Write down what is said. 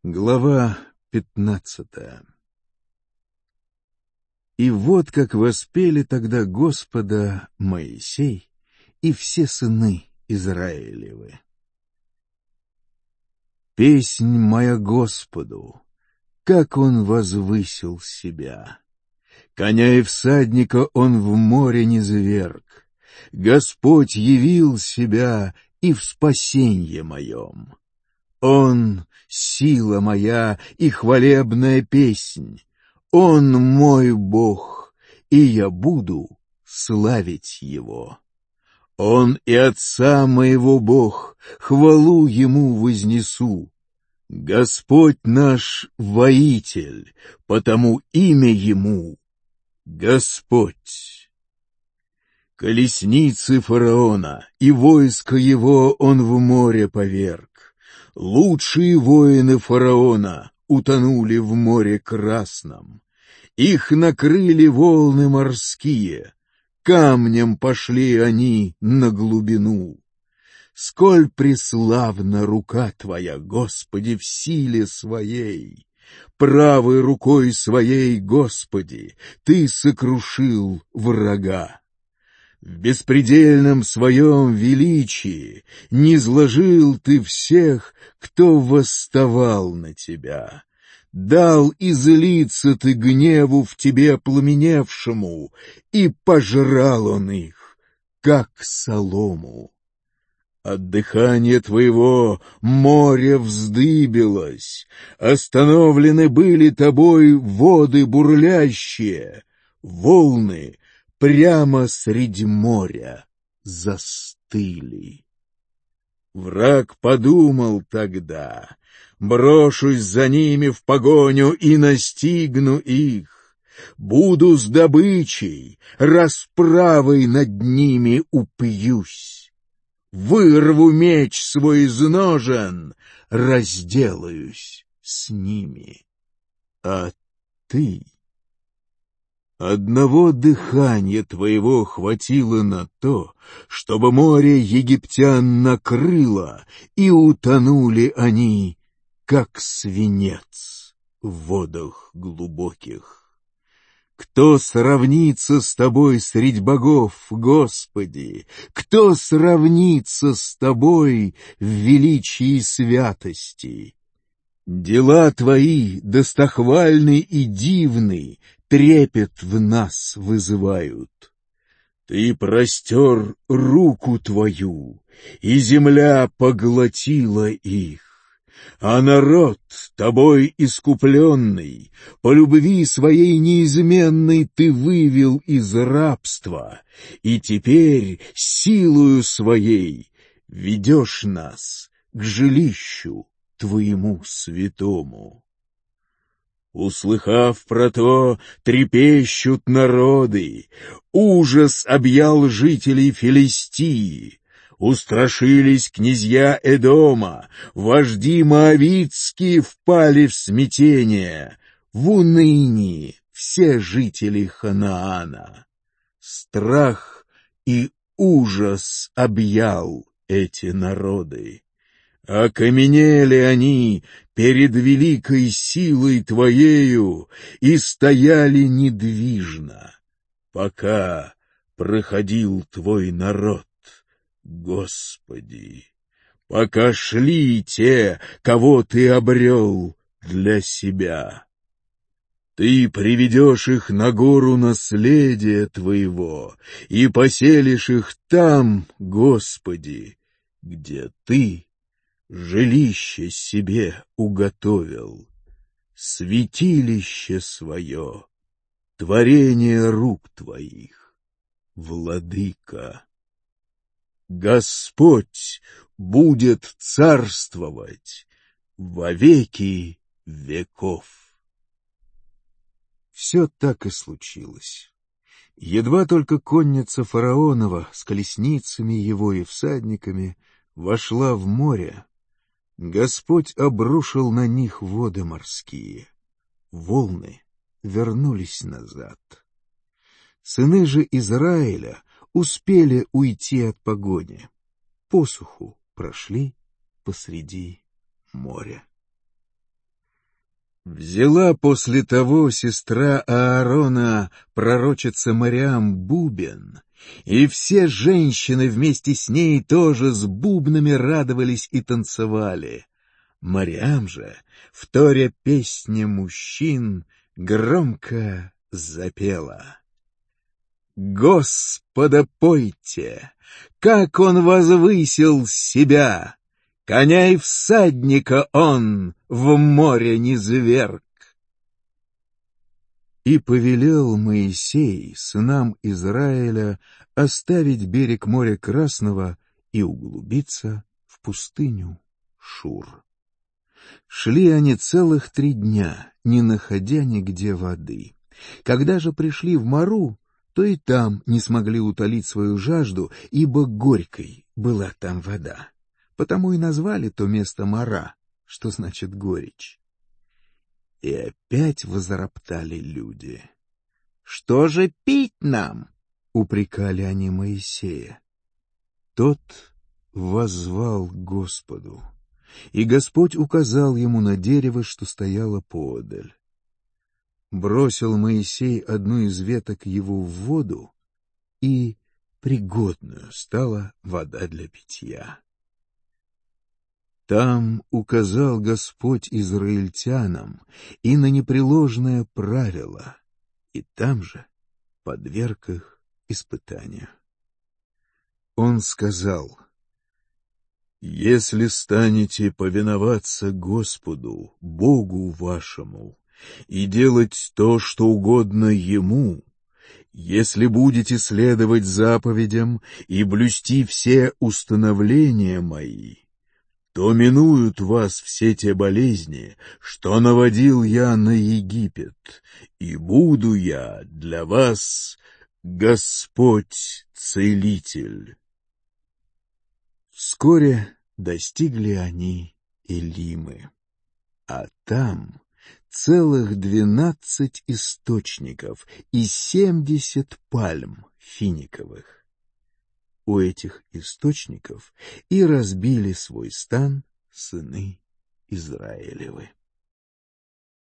Глава 15. И вот как воспели тогда Господа Моисей и все сыны Израилевы. Песнь моя Господу, как Он возвысил себя! Коня и всадника Он в море низверг. Господь явил себя и в спасенье моем. Он — сила моя и хвалебная песнь. Он мой Бог, и я буду славить Его. Он и Отца моего Бог, хвалу Ему вознесу. Господь наш воитель, потому имя Ему — Господь. Колесницы фараона и войско его он в море поверг. Лучшие воины фараона утонули в море Красном. Их накрыли волны морские, камнем пошли они на глубину. Сколь преславна рука Твоя, Господи, в силе своей! Правой рукой своей, Господи, Ты сокрушил врага. В беспредельном своем величии низложил Ты всех, кто восставал на Тебя. Дал излиться Ты гневу в Тебе пламеневшему, и пожрал он их, как солому. От дыхания Твоего море вздыбилось, остановлены были Тобой воды бурлящие, волны прямо среди моря застыли. Враг подумал тогда: брошусь за ними в погоню и настигну их, буду с добычей, расправой над ними упьюсь, вырву меч свой из ножен, разделаюсь с ними. А Ты... Одного дыхания Твоего хватило на то, чтобы море египтян накрыло, и утонули они, как свинец в водах глубоких. Кто сравнится с Тобой средь богов, Господи? Кто сравнится с Тобой в величии святости? Дела Твои достохвальны и дивны, трепет в нас вызывают. Ты простер руку Твою, и земля поглотила их. А народ, Тобой искупленный, по любви своей неизменной Ты вывел из рабства, и теперь силою своей ведешь нас к жилищу Твоему святому. Услыхав про то, трепещут народы, ужас объял жителей Филистии, устрашились князья Эдома, вожди моавитские впали в смятение, в уныние все жители Ханаана. Страх и ужас объял эти народы. Окаменели они перед великой силой Твоею и стояли недвижно, пока проходил Твой народ, Господи, пока шли те, кого Ты обрел для себя. Ты приведешь их на гору наследия Твоего и поселишь их там, Господи, где Ты жилище себе уготовил, святилище свое, творение рук Твоих, Владыка. Господь будет царствовать во веки веков. Все так и случилось. Едва только конница фараонова с колесницами его и всадниками вошла в море, Господь обрушил на них воды морские. Волны вернулись назад. Сыны же Израиля успели уйти от погони. По суху прошли посреди моря. Взяла после того сестра Аарона, пророчица Марьям, бубен, и все женщины вместе с ней тоже с бубнами радовались и танцевали. Марьям же, вторя песне мужчин, громко запела. «Господа пойте, как он возвысил себя! Коня и всадника он в море низверг!» И повелел Моисей сынам Израиля оставить берег моря Красного и углубиться в пустыню Шур. Шли они целых 3 дня, не находя нигде воды. Когда же пришли в Мару, то и там не смогли утолить свою жажду, ибо горькой была там вода. Потому и назвали то место Мара, что значит горечь. И опять возроптали люди. «Что же пить нам?» — упрекали они Моисея. Тот воззвал к Господу, и Господь указал ему на дерево, что стояло поодаль. Бросил Моисей одну из веток его в воду, и пригодную стала вода для питья. Там указал Господь израильтянам и на непреложное правило, и там же подверг их испытанию. Он сказал: «Если станете повиноваться Господу, Богу вашему, и делать то, что угодно Ему, если будете следовать заповедям и блюсти все установления мои, то минуют вас все те болезни, что наводил я на Египет, и буду я для вас Господь Целитель». Вскоре достигли они Элимы, а там целых 12 источников и 70 пальм финиковых. У этих источников и разбили свой стан сыны Израилевы.